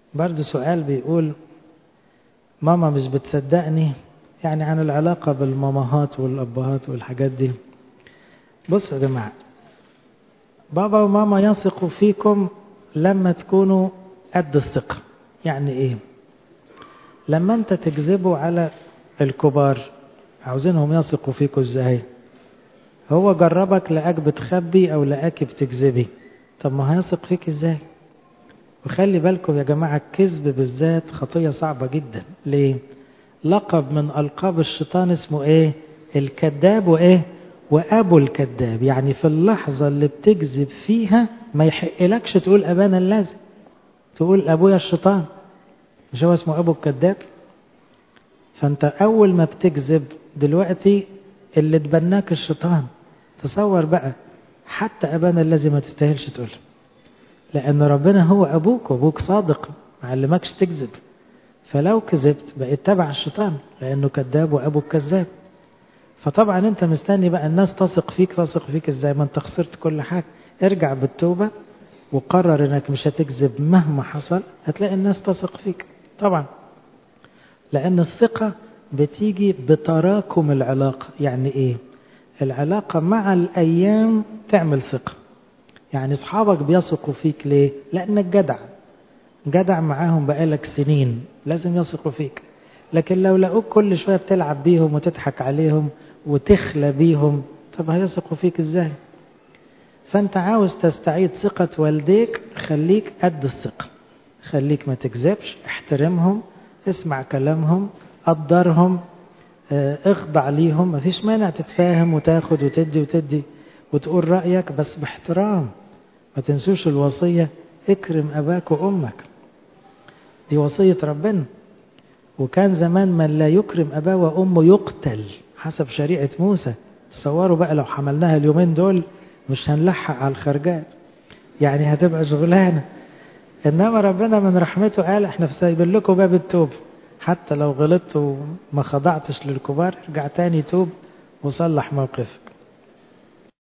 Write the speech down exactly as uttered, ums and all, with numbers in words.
برضو سؤال بيقول ماما مش بتصدقني، يعني عن العلاقة بالماماهات والأبهات والحاجات دي. بصوا يا جماعة، بابا وماما يثقوا فيكم لما تكونوا قد الثقة. يعني ايه؟ لما انت تكذبوا على الكبار عاوزينهم يثقوا فيكم ازاي؟ هو جربك لقاك بتخبي او لقاك بتكذبي، طب ما هيثق فيك ازاي؟ وخلي بالكم يا جماعة، الكذب بالذات خطية صعبة جدا. ليه؟ لقب من ألقاب الشيطان اسمه ايه؟ الكذاب وايه؟ وابو الكذاب. يعني في اللحظة اللي بتكذب فيها ما يحقلكش تقول ابانا الذي، تقول ابويا الشيطان. مش هو اسمه ابو الكذاب؟ فانت اول ما بتكذب دلوقتي اللي تبناك الشيطان. تصور بقى، حتى ابانا الذي ما تستاهلش تقول، لان ربنا هو ابوك، وابوك صادق ما علمكش تكذب. فلو كذبت بقيت تبع الشيطان لانه كذاب وابوك كذاب. فطبعا انت مستني بقى الناس تثق فيك. تثق فيك ازاي؟ ما انت خسرت كل حاجة. ارجع بالتوبة وقرر انك مش هتكذب مهما حصل، هتلاقي الناس تثق فيك طبعا. لان الثقة بتيجي بتراكم العلاقة. يعني ايه؟ العلاقة مع الايام تعمل ثقة. يعني اصحابك بيثقوا فيك ليه؟ لانك جدع جدع معاهم بقالك سنين، لازم يثقوا فيك. لكن لو لقوك كل شوية بتلعب بيهم وتضحك عليهم وتخلى بيهم، طب هيثقوا فيك ازاي؟ فانت عاوز تستعيد ثقة والديك، خليك قد الثقة. خليك ما تكذبش، احترمهم، اسمع كلامهم، قدرهم، اه اخضع ليهم. مفيش مانع تتفاهم وتاخد وتدي وتدي وتقول رأيك، بس باحترام. ما تنسوش الوصية، اكرم أباك وأمك. دي وصية ربنا. وكان زمان من لا يكرم أباه وأمه يقتل حسب شريعة موسى. تصوروا بقى لو حملناها اليومين دول مش هنلحق على الخرجات، يعني هتبقى شغلانة. إنما ربنا من رحمته قال احنا سايبين لكم باب التوب، حتى لو غلطت وما خضعتش للكبار ارجع تاني توب وصلح موقفك.